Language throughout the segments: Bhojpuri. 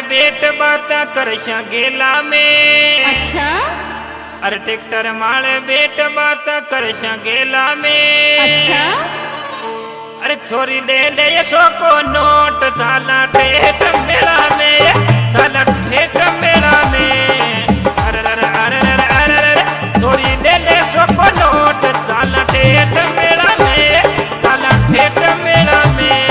बेट बाता करशा गेला में। अच्छा अरे ट्रैक्टर माले बेट बाता करशा गेला में। अच्छा अरे छोरी ले ले सो को नोट चाला ठेठ मेला में, चाला ठेठ मेला में। अरे अरे अरे अरे अरे अरे छोरी ले ले सो को नोट चाला ठेठ मेला में, चाला ठेठ मेला में।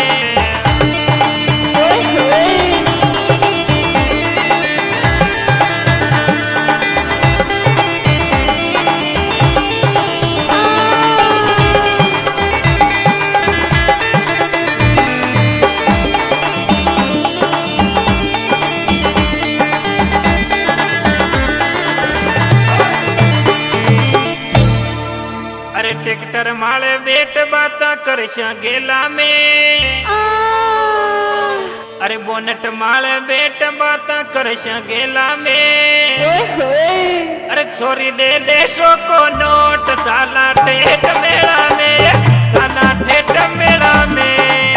अरे ट्रैक्टर माले बेट बाता करशा गेला में। अरे बोनट माले बेट बाता करशा गेला में। अरे छोरी ले ले सो को नोट चाला ठेठ मेला में, चाला ठेठ मेला में।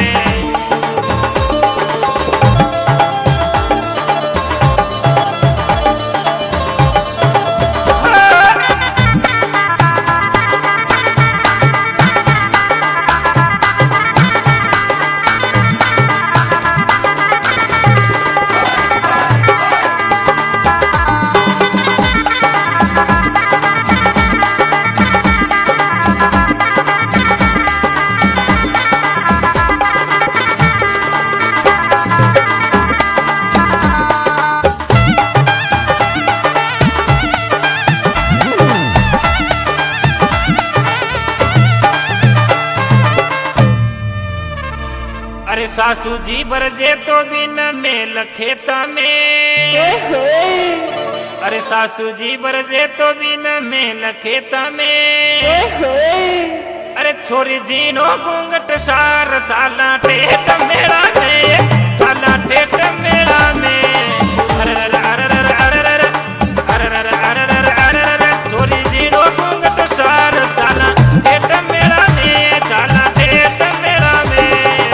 अरे सासू जी बरजे तो बिन मेल खेता में। अरे सासू जी बरजे तो बिन मेल खेता में। अरे छोरी जी नो घूंघट सार चाला ठेठ मेला में, चाला ठेठ मेला में। अरे अरे अरे अरे अरे अरे अरे अरे अरे अरे अरे अरे छोरी जी नो घूंघट सार चाला ठेठ मेला में, चाला ठेठ मेला में।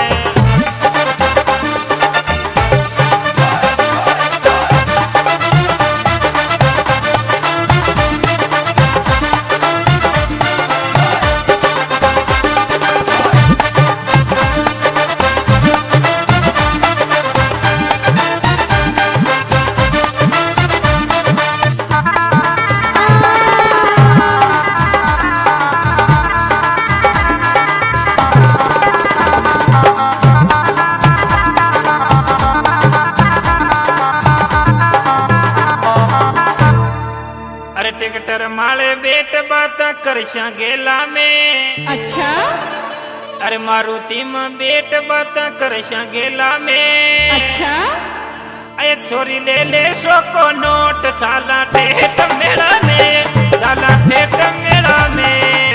अरे ट्रैक्टर माले बेट बाता करशा गेला में। अच्छा अरे मारुति में बेट बाता करशा गेला में। अच्छा अरे छोरी ले ले सो को नोट चाला ठेठ मेला में, चाला ठेठ मेला में।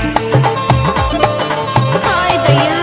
हाय दया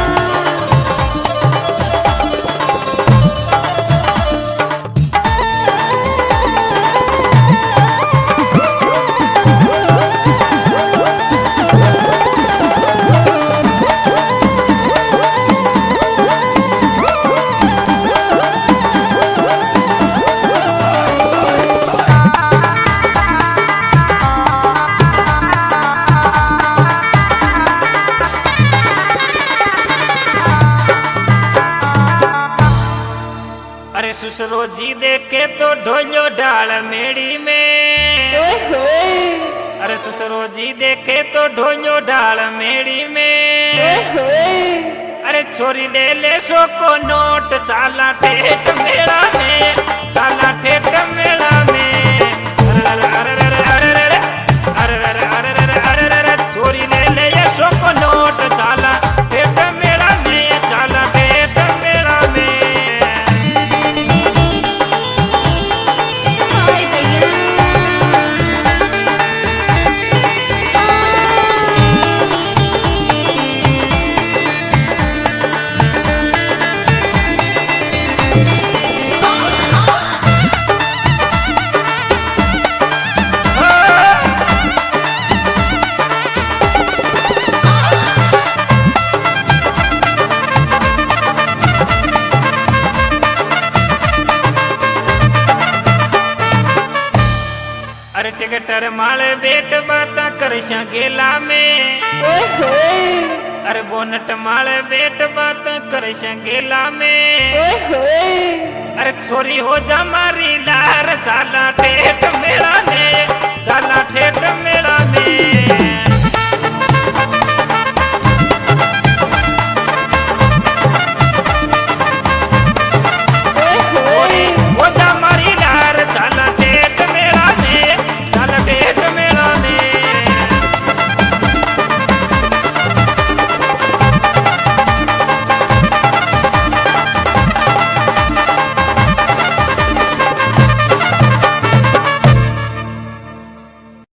अरे ससुरो जी देखे तो ढोलो डाल मेड़ी में। अरे ससुरो जी देखे तो ढोलो डाल मेड़ी में। अरे छोरी ले ले सो को नोट चाला ठेठ मेला में, चाला ठेठ मेला में। अरे अरे अरे अरे अरे अरे अरे अरे अरे अरे अरे छोरी ले ले सो को नोट चाला ठेठ मेला में, चाला ठेठ मेला में। हाय दया अरे ट्रैक्टर माले बेट बाता कर गेला में। अरे बोनट माले बेट बाता कर गेला में। अरे छोरी हो जा मारी लार, जाला ठेठ मेला में, जाला ठेठ मेला में।